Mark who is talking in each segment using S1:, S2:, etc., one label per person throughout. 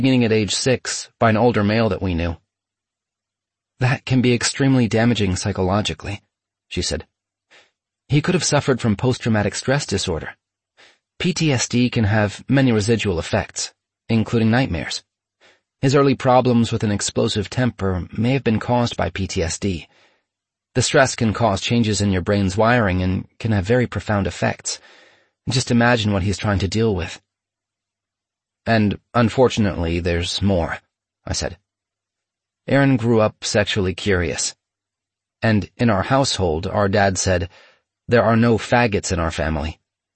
S1: beginning at age 6 by an older male that we knew. That can be extremely damaging psychologically, she said. He could have suffered from post-traumatic stress disorder. PTSD can have many residual effects, including nightmares. His early problems with an explosive temper may have been caused by PTSD. The stress can cause changes in your brain's wiring and can have very profound effects. Just imagine what he's trying to deal with. And, unfortunately, there's more, I said. Aaron grew up sexually curious. And in our household, our dad said, "There are no faggots in our family."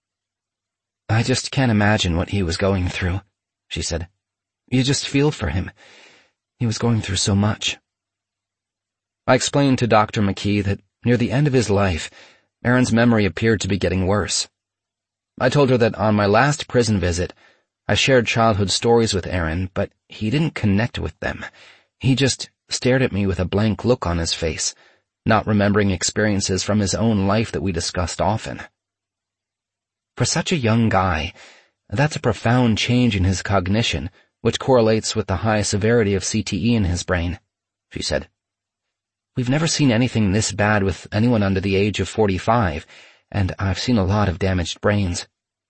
S1: I just can't imagine what he was going through, she said. You just feel for him. He was going through so much. I explained to Dr. McKee that near the end of his life, Aaron's memory appeared to be getting worse. I told her that on my last prison visit, I shared childhood stories with Aaron, but he didn't connect with them. He just stared at me with a blank look on his face, not remembering experiences from his own life that we discussed often. For such a young guy, that's a profound change in his cognition, which correlates with the high severity of CTE in his brain, she said. We've never seen anything this bad with anyone under the age of 45, and I've seen a lot of damaged brains.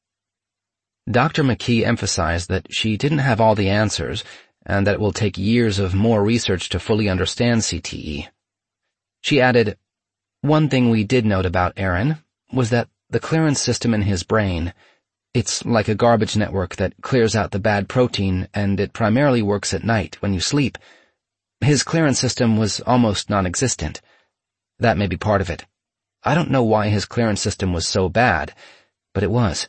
S1: Dr. McKee emphasized that she didn't have all the answers, and that it will take years of more research to fully understand CTE. She added, "One thing we did note about Aaron was that the clearance system in his brain, it's like a garbage network that clears out the bad protein, and it primarily works at night when you sleep. His clearance system was almost non-existent. That may be part of it. I don't know why his clearance system was so bad, but it was."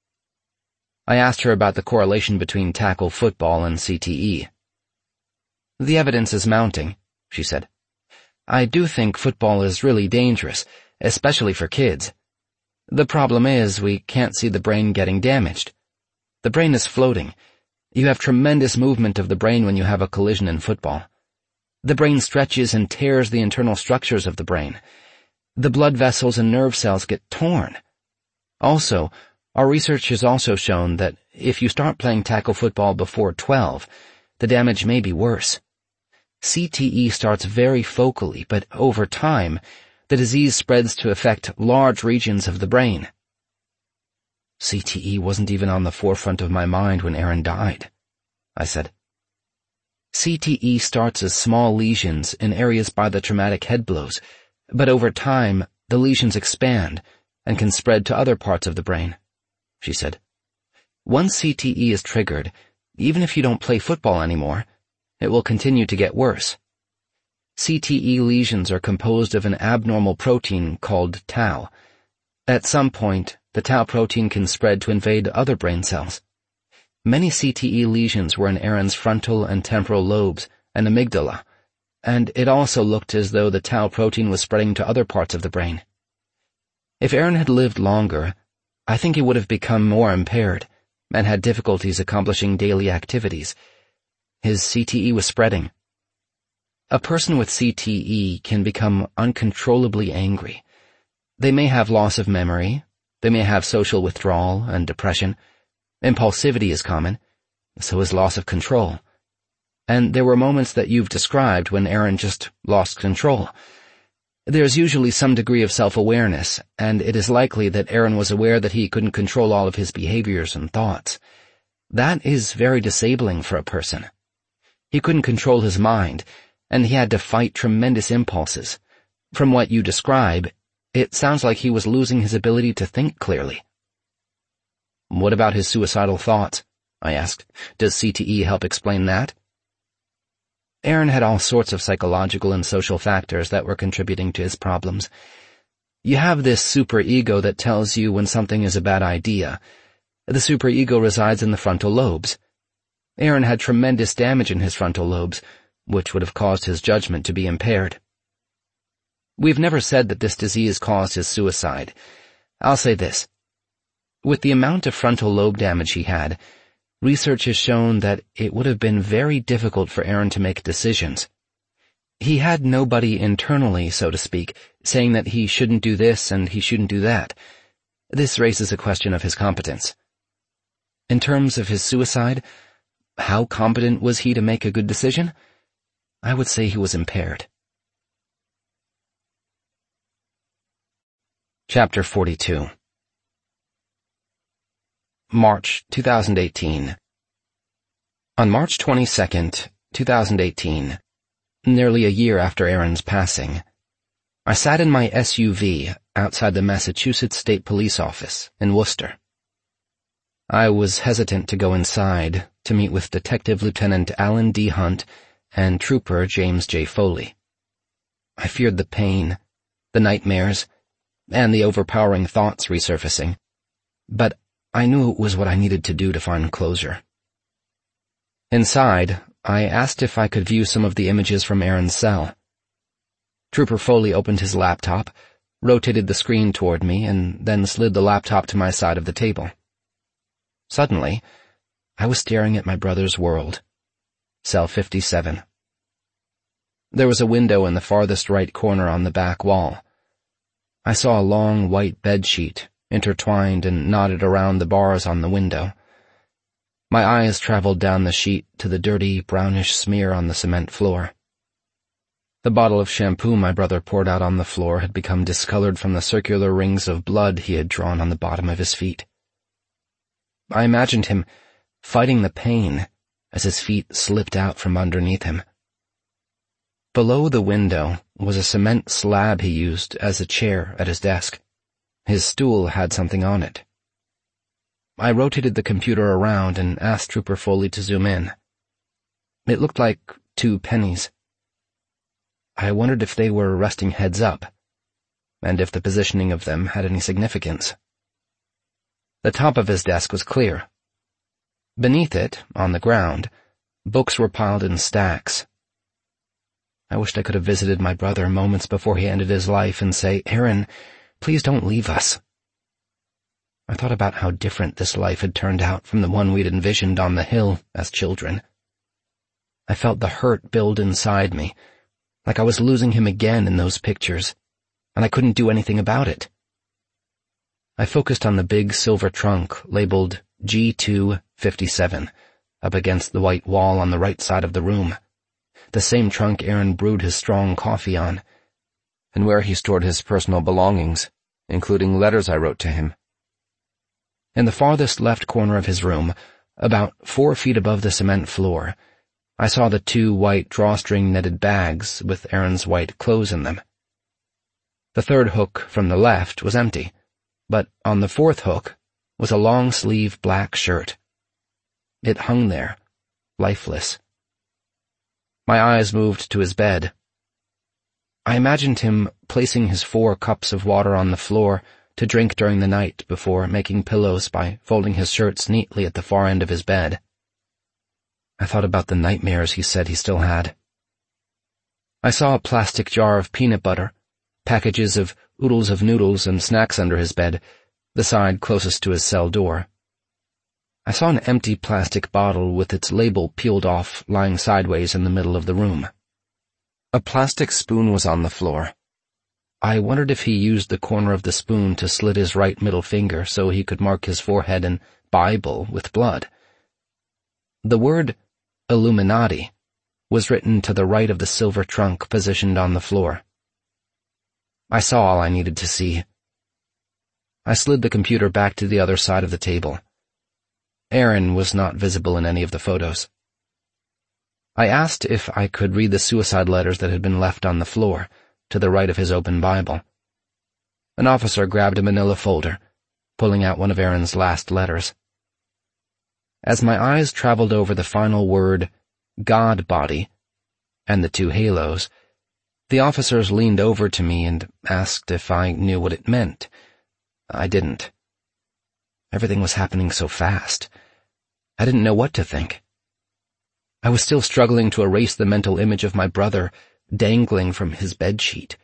S1: I asked her about the correlation between tackle football and CTE. "The evidence is mounting," she said. "I do think football is really dangerous, especially for kids. The problem is we can't see the brain getting damaged. The brain is floating. You have tremendous movement of the brain when you have a collision in football. The brain stretches and tears the internal structures of the brain. The blood vessels and nerve cells get torn. Also, our research has also shown that if you start playing tackle football before 12, the damage may be worse. CTE starts very focally, but over time, the disease spreads to affect large regions of the brain." CTE wasn't even on the forefront of my mind when Aaron died, I said. CTE starts as small lesions in areas by the traumatic head blows, but over time, the lesions expand and can spread to other parts of the brain, she said. Once CTE is triggered, even if you don't play football anymore, it will continue to get worse. CTE lesions are composed of an abnormal protein called tau. At some point, the tau protein can spread to invade other brain cells. Many CTE lesions were in Aaron's frontal and temporal lobes and amygdala, and it also looked as though the tau protein was spreading to other parts of the brain. If Aaron had lived longer, I think he would have become more impaired and had difficulties accomplishing daily activities. His CTE was spreading. A person with CTE can become uncontrollably angry. They may have loss of memory, they may have social withdrawal and depression. Impulsivity is common, so is loss of control. And there were moments that you've described when Aaron just lost control. There's usually some degree of self-awareness, and it is likely that Aaron was aware that he couldn't control all of his behaviors and thoughts. That is very disabling for a person. He couldn't control his mind, and he had to fight tremendous impulses. From what you describe, it sounds like he was losing his ability to think clearly. "What about his suicidal thoughts?" I asked. "Does CTE help explain that?" Aaron had all sorts of psychological and social factors that were contributing to his problems. You have this superego that tells you when something is a bad idea. The superego resides in the frontal lobes. Aaron had tremendous damage in his frontal lobes, which would have caused his judgment to be impaired. We've never said that this disease caused his suicide. I'll say this. With the amount of frontal lobe damage he had, research has shown that it would have been very difficult for Aaron to make decisions. He had nobody internally, so to speak, saying that he shouldn't do this and he shouldn't do that. This raises a question of his competence. In terms of his suicide, How competent was he to make a good decision? I would say he was impaired. Chapter 42. March 2018. On March 22nd, 2018, nearly a year after Aaron's passing, I sat in my SUV outside the Massachusetts State Police Office in Worcester. I was hesitant to go inside to meet with Detective Lieutenant Alan D. Hunt and Trooper James J. Foley. I feared the pain, the nightmares, and the overpowering thoughts resurfacing, but I knew it was what I needed to do to find closure. Inside, I asked if I could view some of the images from Aaron's cell. Trooper Foley opened his laptop, rotated the screen toward me, and then slid the laptop to my side of the table. Suddenly, I was staring at my brother's world, cell 57. There was a window in the farthest right corner on the back wall. I saw a long white bedsheet, intertwined and knotted around the bars on the window. My eyes traveled down the sheet to the dirty, brownish smear on the cement floor. The bottle of shampoo my brother poured out on the floor had become discolored from the circular rings of blood he had drawn on the bottom of his feet. I imagined him fighting the pain as his feet slipped out from underneath him. Below the window was a cement slab he used as a chair at his desk. His stool had something on it. I rotated the computer around and asked Trooper Foley to zoom in. It looked like 2 pennies. I wondered if they were resting heads up, and if the positioning of them had any significance. The top of his desk was clear. Beneath it, on the ground, books were piled in stacks. I wished I could have visited my brother moments before he ended his life and say, "Aaron, please don't leave us." I thought about how different this life had turned out from the one we'd envisioned on the hill as children. I felt the hurt build inside me, like I was losing him again in those pictures, and I couldn't do anything about it. I focused on the big silver trunk labeled G257 up against the white wall on the right side of the room, the same trunk Aaron brewed his strong coffee on, and where he stored his personal belongings, including letters I wrote to him. In the farthest left corner of his room, about 4 feet above the cement floor, I saw the 2 white drawstring netted bags with Aaron's white clothes in them. The 3rd hook from the left was empty, but on the 4th hook was a long-sleeve black shirt. It hung there, lifeless. My eyes moved to his bed. I imagined him placing his 4 cups of water on the floor to drink during the night before making pillows by folding his shirts neatly at the far end of his bed. I thought about the nightmares he said he still had. I saw a plastic jar of peanut butter, packages of oodles of noodles and snacks under his bed, the side closest to his cell door. I saw an empty plastic bottle with its label peeled off lying sideways in the middle of the room. A plastic spoon was on the floor. I wondered if he used the corner of the spoon to slit his right middle finger so he could mark his forehead and Bible with blood. The word Illuminati was written to the right of the silver trunk positioned on the floor. I saw all I needed to see. I slid the computer back to the other side of the table. Aaron was not visible in any of the photos. I asked if I could read the suicide letters that had been left on the floor, to the right of his open Bible. An officer grabbed a manila folder, pulling out one of Aaron's last letters. As my eyes traveled over the final word, God Body, and the 2 halos, the officers leaned over to me and asked if I knew what it meant. I didn't. Everything was happening so fast. I didn't know what to think. I was still struggling to erase the mental image of my brother dangling from his bedsheet.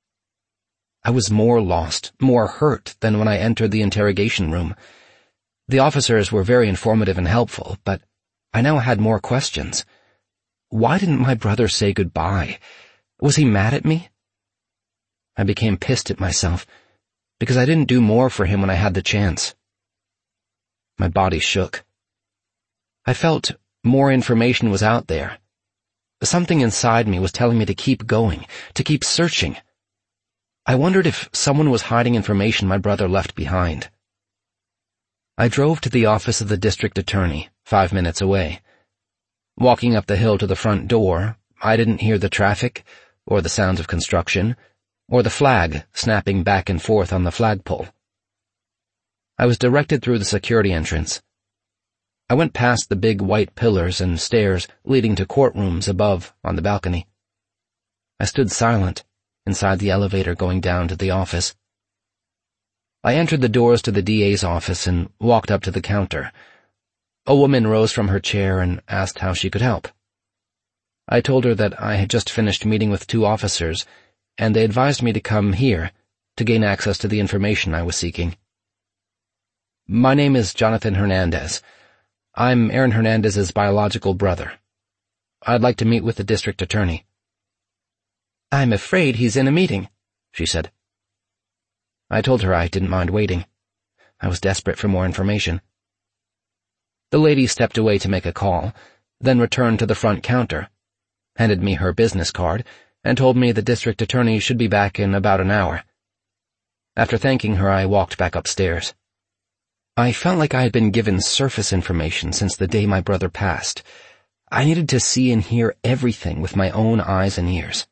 S1: I was more lost, more hurt than when I entered the interrogation room. The officers were very informative and helpful, but I now had more questions. Why didn't my brother say goodbye? Was he mad at me? I became pissed at myself, because I didn't do more for him when I had the chance. My body shook. I felt More information was out there. Something inside me was telling me to keep going, to keep searching. I wondered if someone was hiding information my brother left behind. I drove to the office of the district attorney, 5 minutes away. Walking up the hill to the front door, I didn't hear the traffic, or the sounds of construction, or the flag snapping back and forth on the flagpole. I was directed through the security entrance. I went past the big white pillars and stairs leading to courtrooms above on the balcony. I stood silent inside the elevator going down to the office. I entered the doors to the DA's office and walked up to the counter. A woman rose from her chair and asked how she could help. I told her that I had just finished meeting with 2 officers, and they advised me to come here to gain access to the information I was seeking. My name is Jonathan Hernandez. I'm Aaron Hernandez's biological brother. I'd like to meet with the district attorney. I'm afraid he's in a meeting, she said. I told her I didn't mind waiting. I was desperate for more information. The lady stepped away to make a call, then returned to the front counter, handed me her business card, and told me the district attorney should be back in about an hour. After thanking her, I walked back upstairs. I felt like I had been given surface information since the day my brother passed. I needed to see and hear everything with my own eyes and ears.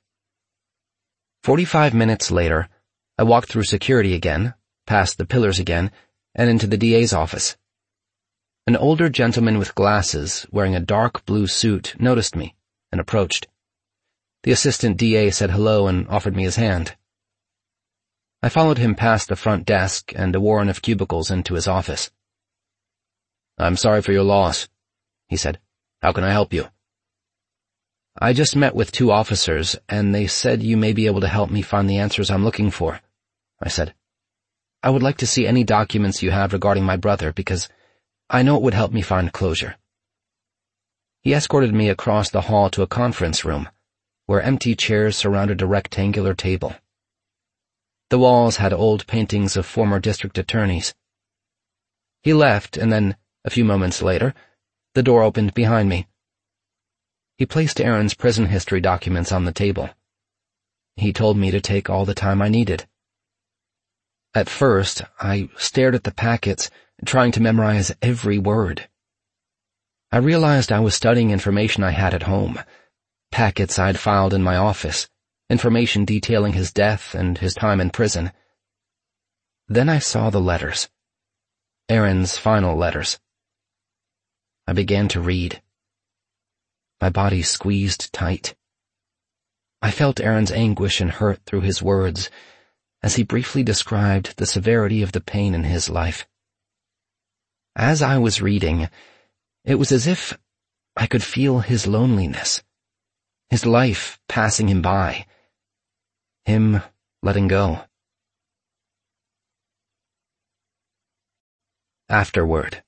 S1: 45 minutes later, I walked through security again, past the pillars again, and into the DA's office. An older gentleman with glasses, wearing a dark blue suit, noticed me and approached. The assistant DA said hello and offered me his hand. I followed him past the front desk and a warren of cubicles into his office. "I'm sorry for your loss," he said. "How can I help you?" "I just met with 2 officers, and they said you may be able to help me find the answers I'm looking for," I said. "I would like to see any documents you have regarding my brother, because I know it would help me find closure." He escorted me across the hall to a conference room, where empty chairs surrounded a rectangular table. The walls had old paintings of former district attorneys. He left, and then, a few moments later, the door opened behind me. He placed Aaron's prison history documents on the table. He told me to take all the time I needed. At first, I stared at the packets, trying to memorize every word. I realized I was studying information I had at home, packets I'd filed in my office, information detailing his death and his time in prison. Then I saw the letters. Aaron's final letters. I began to read. My body squeezed tight. I felt Aaron's anguish and hurt through his words as he briefly described the severity of the pain in his life. As I was reading, it was as if I could feel his loneliness, his life passing him by, him letting go. Afterword.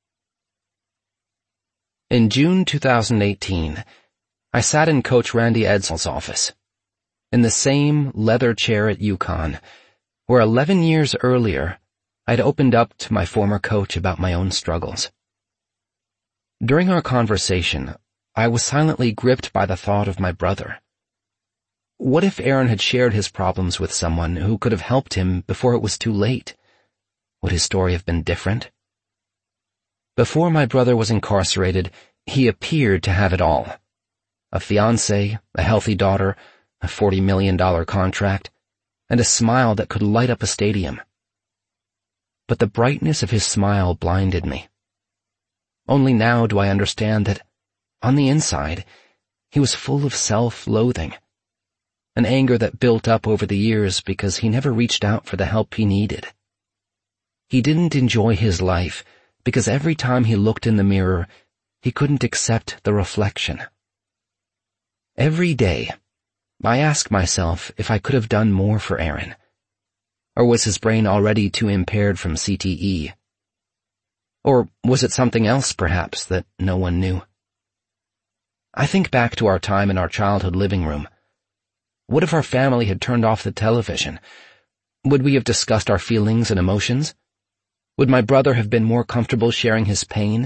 S1: In June 2018, I sat in Coach Randy Edsall's office, in the same leather chair at UConn, where 11 years earlier I'd opened up to my former coach about my own struggles. During our conversation, I was silently gripped by the thought of my brother. What if Aaron had shared his problems with someone who could have helped him before it was too late? Would his story have been different? Before my brother was incarcerated, he appeared to have it all. A fiancé, a healthy daughter, a $40 million contract, and a smile that could light up a stadium. But the brightness of his smile blinded me. Only now do I understand that, on the inside, he was full of self-loathing, an anger that built up over the years because he never reached out for the help he needed. He didn't enjoy his life because every time he looked in the mirror, he couldn't accept the reflection. Every day, I ask myself if I could have done more for Aaron. Or was his brain already too impaired from CTE? Or was it something else, perhaps, that no one knew? I think back to our time in our childhood living room. What if our family had turned off the television? Would we have discussed our feelings and emotions? Would my brother have been more comfortable sharing his pain,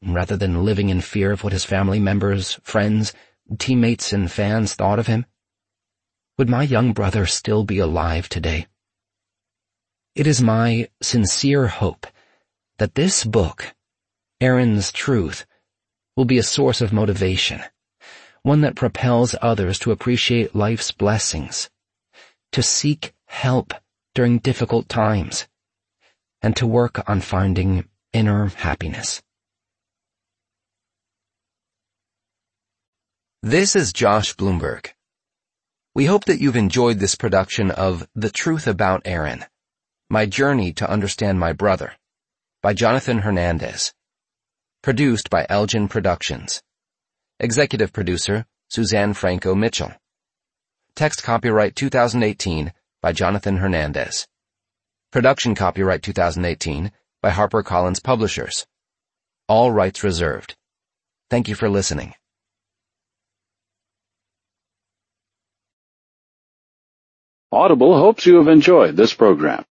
S1: rather than living in fear of what his family members, friends, teammates, and fans thought of him? Would my young brother still be alive today? It is my sincere hope that this book, Aaron's Truth, will be a source of motivation, one that propels others to appreciate life's blessings, to seek help during difficult times, and to work on finding inner happiness. This is Josh Bloomberg. We hope that you've enjoyed this production of The Truth About Aaron, My Journey to Understand My Brother, by Jonathan Hernandez. Produced by Elgin Productions. Executive producer, Suzanne Franco Mitchell. Text copyright 2018 by Jonathan Hernandez. Production copyright 2018 by HarperCollins Publishers. All rights reserved. Thank you for listening.
S2: Audible hopes you have enjoyed this program.